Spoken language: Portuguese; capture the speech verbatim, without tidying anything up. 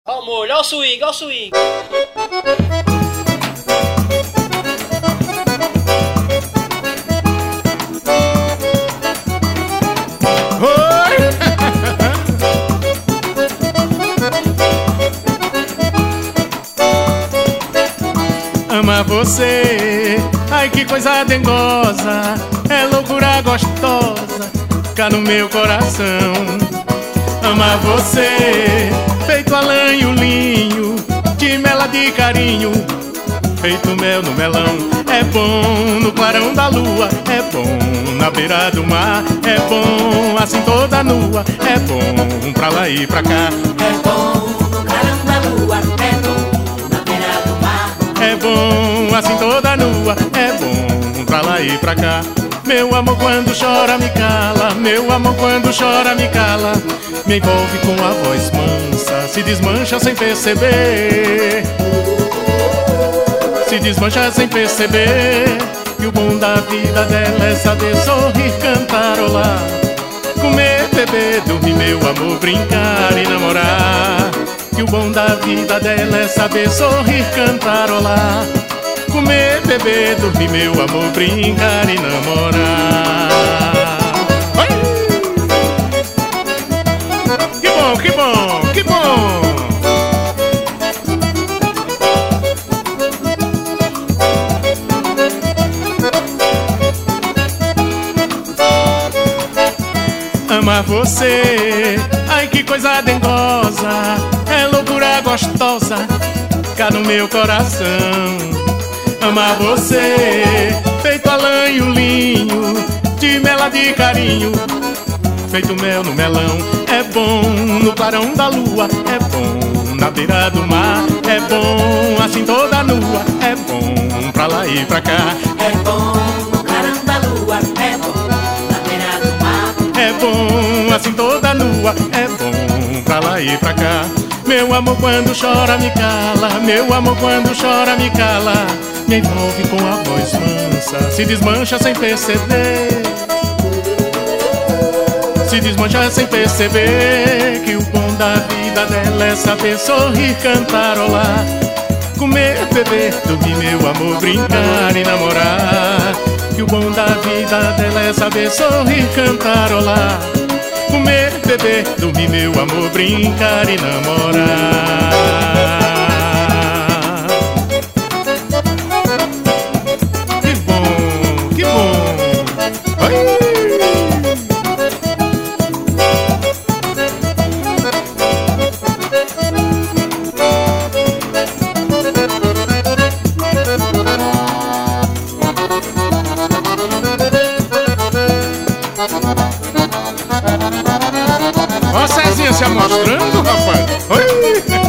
Ó o molho, ó o swing, ó o swing. Ama você, ai que coisa dengosa, é loucura gostosa, cá no meu coração. Ama você, feito a lã e o linho, de mela de carinho, feito mel no melão. É bom no clarão da lua, é bom na beira do mar, é bom assim toda nua, é bom pra lá e pra cá. É bom no clarão da lua, é bom na beira do mar, é bom assim toda nua, é bom pra lá e pra cá. Meu amor quando chora me cala, meu amor quando chora me cala, me envolve com a voz mansa, se desmancha sem perceber, se desmancha sem perceber. E o bom da vida dela é saber sorrir, cantarolar, comer, beber, dormir, meu amor, brincar e namorar. E o bom da vida dela é saber sorrir, cantarolar, comer, beber, dormir, meu amor, brincar e namorar. Oi! Que bom, que bom, que bom! Ama você, ai que coisa dengosa, é loucura gostosa, cá no meu coração. Ama você, feito a lã e o linho, de mela de carinho, feito mel no melão. É bom no clarão da lua, é bom na beira do mar, é bom assim toda nua, é bom pra lá e pra cá. é bom no clarão da lua, é bom na beira do mar, É bom assim toda nua, é bom pra lá e pra cá. Meu amor quando chora me cala, meu amor quando chora me cala, me envolve com a voz mansa, se desmancha sem perceber, se desmancha sem perceber. Que o bom da vida dela é saber sorrir, cantarolar, comer, beber, dormir, meu amor, brincar e namorar. Que o bom da vida dela é saber sorrir, cantarolar, comer, beber, dormir, meu amor, brincar e namorar. Que bom, que bom. Oi! Ó Cezinha se amostrando, rapaz. Oi!